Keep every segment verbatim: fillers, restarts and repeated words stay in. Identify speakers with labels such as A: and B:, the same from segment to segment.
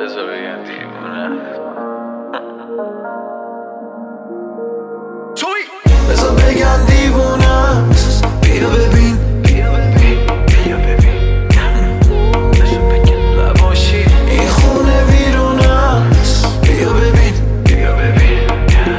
A: بذار بگم دیوونه توی
B: بذار بگم دیوونه بیا ببین
A: بیا ببین بیا ببین بذار بگم نباشی
B: این خونه ویرونه است بیا ببین
A: بیا ببین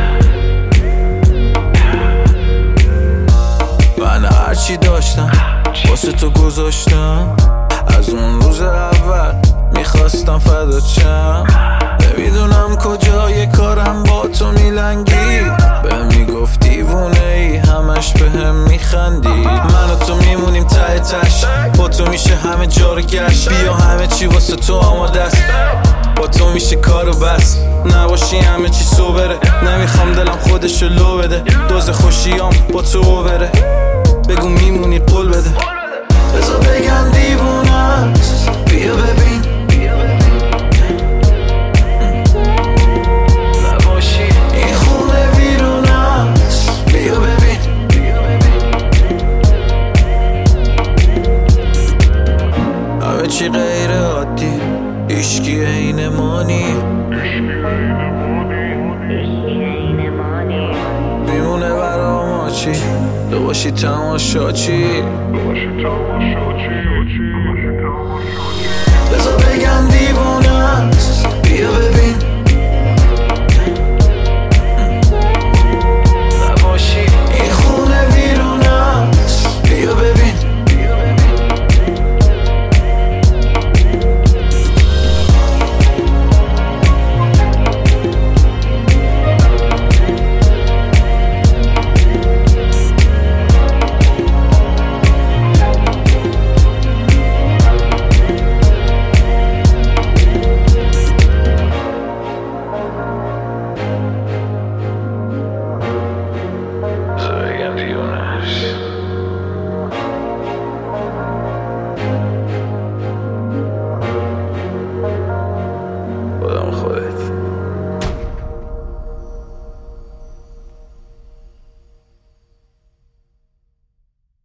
B: من هرچی داشتم واسه تو گذاشتم از اون روز اول میخواستم فدات شم نمیدونم کجای کارم با تو میلنگید بهم میگفت دیوونه ای همش بهم میخندید من و تو میمونیم ته تش با تو میشه همه جا رو گشت بیا همه چی واسه تو آماده است با تو میشه کارو بس نباشی همه چی سوبره نمیخوام دلم خودشو لو بده دوز خوشیام با تو بره بگو میمونی قول بده بذار بگم دیوونه است بیا ببین
A: نباشی
B: این خونه ویرونه است بیا ببین همه چی غیر عادی عشقی عین مانی میمونه برام چی تو باشی تماشاچی بذار بگم دیوونه